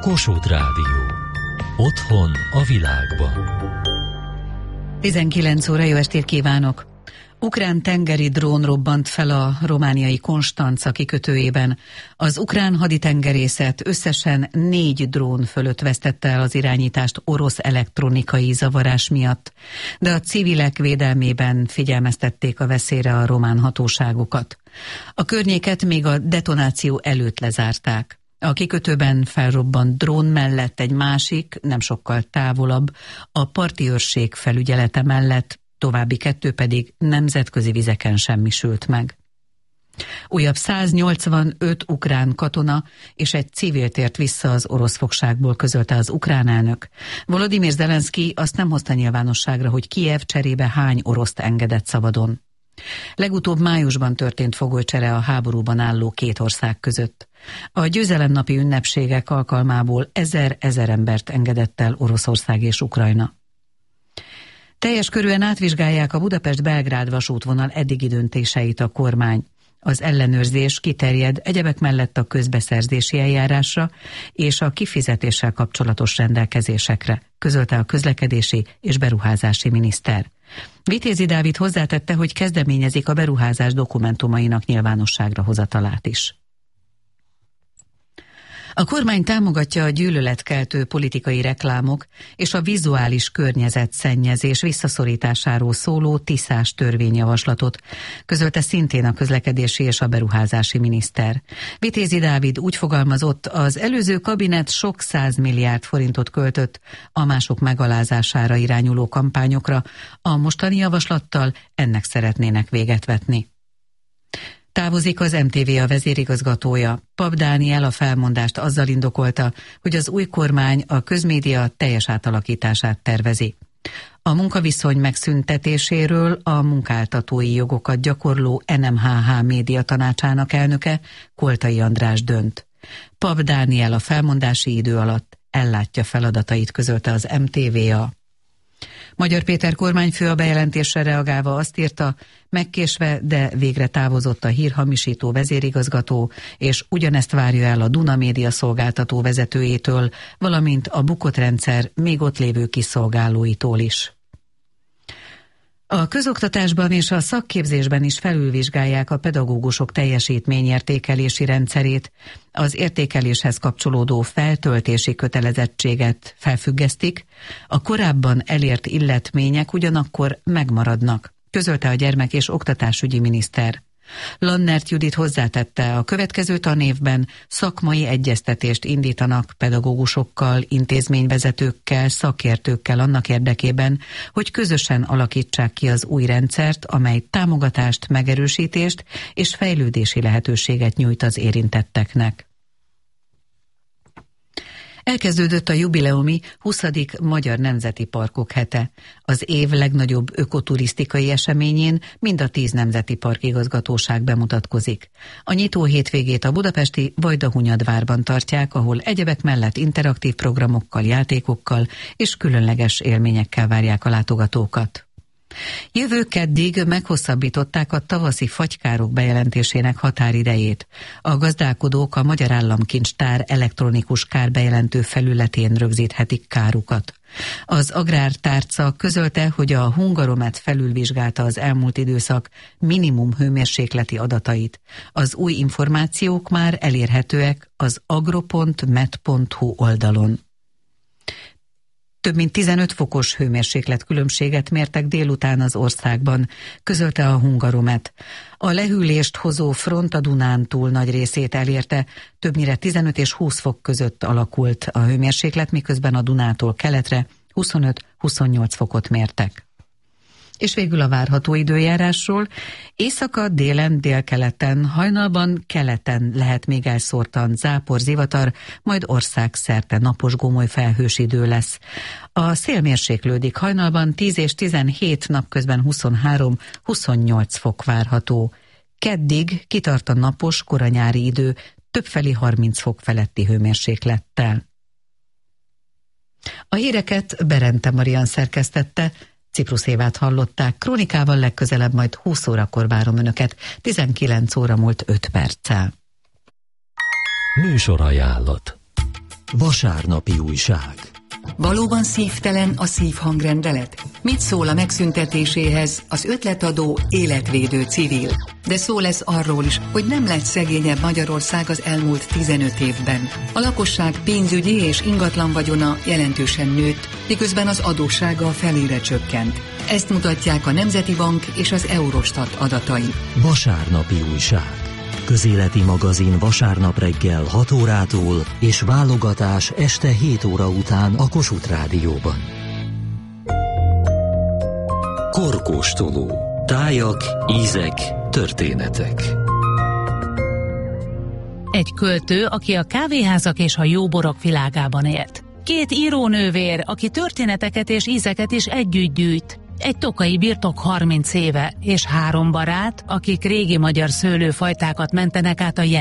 Kossuth Rádió. Otthon a világban. 19 óra, jó estét kívánok! Ukrán tengeri drón robbant fel a romániai Konstanca kikötőjében. Az ukrán haditengerészet összesen 4 drón fölött vesztette el az irányítást orosz elektronikai zavarás miatt, de a civilek védelmében figyelmeztették a veszélyre a román hatóságokat. A környéket még a detonáció előtt lezárták. A kikötőben felrobbant drón mellett egy másik, nem sokkal távolabb, a parti őrség felügyelete mellett, további 2 pedig nemzetközi vizeken semmisült meg. Újabb 185 ukrán katona és egy civil tért vissza az orosz fogságból, közölte az ukrán elnök. Volodymyr Zelenszky azt nem hozta nyilvánosságra, hogy Kijev cserébe hány oroszt engedett szabadon. Legutóbb májusban történt fogolycsere a háborúban álló 2 ország között. A győzelemnapi ünnepségek alkalmából 1000 embert engedett el Oroszország és Ukrajna. Teljes körűen átvizsgálják a Budapest-Belgrád vasútvonal eddigi döntéseit a kormány. Az ellenőrzés kiterjed egyebek mellett a közbeszerzési eljárásra és a kifizetéssel kapcsolatos rendelkezésekre, közölte a közlekedési és beruházási miniszter. Vitézi Dávid hozzátette, hogy kezdeményezik a beruházás dokumentumainak nyilvánosságra hozatalát is. A kormány támogatja a gyűlöletkeltő politikai reklámok és a vizuális környezetszennyezés visszaszorításáról szóló tiszás törvényjavaslatot, közölte szintén a közlekedési és a beruházási miniszter. Vitézi Dávid úgy fogalmazott, az előző kabinet sok 100 milliárd forintot költött a mások megalázására irányuló kampányokra, a mostani javaslattal ennek szeretnének véget vetni. Távozik az MTV vezérigazgatója. Pap Dániel a felmondást azzal indokolta, hogy az új kormány a közmédia teljes átalakítását tervezi. A munkaviszony megszüntetéséről a munkáltatói jogokat gyakorló NMHH média tanácsának elnöke, Koltai András dönt. Pap Dániel a felmondási idő alatt ellátja feladatait, közölte az MTVA. Magyar Péter kormányfő a bejelentésre reagálva azt írta, megkésve, de végre távozott a hírhamisító vezérigazgató, és ugyanezt várja el a Duna Média szolgáltató vezetőjétől, valamint a bukott rendszer még ott lévő kiszolgálóitól is. A közoktatásban és a szakképzésben is felülvizsgálják a pedagógusok teljesítményértékelési rendszerét, az értékeléshez kapcsolódó feltöltési kötelezettséget felfüggesztik, a korábban elért illetmények ugyanakkor megmaradnak, közölte a gyermek- és oktatásügyi miniszter. Lannert Judit hozzátette, a következő tanévben szakmai egyeztetést indítanak pedagógusokkal, intézményvezetőkkel, szakértőkkel annak érdekében, hogy közösen alakítsák ki az új rendszert, amely támogatást, megerősítést és fejlődési lehetőséget nyújt az érintetteknek. Elkezdődött a jubileumi 20. Magyar Nemzeti Parkok hete. Az év legnagyobb ökoturisztikai eseményén mind a 10 nemzeti parkigazgatóság bemutatkozik. A nyitó hétvégét a budapesti Vajdahunyadvárban tartják, ahol egyebek mellett interaktív programokkal, játékokkal és különleges élményekkel várják a látogatókat. Jövő keddig meghosszabbították a tavaszi fagykárok bejelentésének határidejét. A gazdálkodók a Magyar Államkincstár elektronikus kárbejelentő felületén rögzíthetik kárukat. Az Agrártárca közölte, hogy a Hungaromet felülvizsgálta az elmúlt időszak minimum hőmérsékleti adatait. Az új információk már elérhetőek az agro.met.hu oldalon. Több mint 15 fokos hőmérséklet különbséget mértek délután az országban, közölte a Hungaromet. A lehűlést hozó front a Dunántúl nagy részét elérte, többnyire 15 és 20 fok között alakult a hőmérséklet, miközben a Dunától keletre 25-28 fokot mértek. És végül a várható időjárásról. Északa, délen, délkeleten, hajnalban, keleten lehet még elszórtan zápor, zivatar, majd országszerte napos gomoly felhős idő lesz. A szél mérséklődik, hajnalban 10 és 17, napközben 23-28 fok várható. Keddig kitart a napos, koranyári idő, többfelé 30 fok feletti hőmérséklettel. A híreket Berente Marian szerkesztette, Ciprus Évát hallották, krónikával legközelebb majd 20 órakor várom önöket, 19 óra múlt 5 perccel. Műsorajánlat. Vasárnapi újság. Valóban szívtelen a szívhangrendelet? Mit szól a megszüntetéséhez az ötletadó életvédő civil? De szó lesz arról is, hogy nem lett szegényebb Magyarország az elmúlt 15 évben. A lakosság pénzügyi és ingatlan vagyona jelentősen nőtt, miközben az adóssága felére csökkent. Ezt mutatják a Nemzeti Bank és az Eurostat adatai. Vasárnapi újság. Közéleti magazin vasárnap reggel 6 órától és válogatás este 7 óra után a Kossuth Rádióban. Korkóstoló. Tájak, ízek, történetek. Egy költő, aki a kávéházak és a jóborok világában élt. 2 írónővér, aki történeteket és ízeket is együtt gyűjt. Egy tokai birtok 30 éve, és 3 barát, akik régi magyar szőlőfajtákat mentenek át a jelen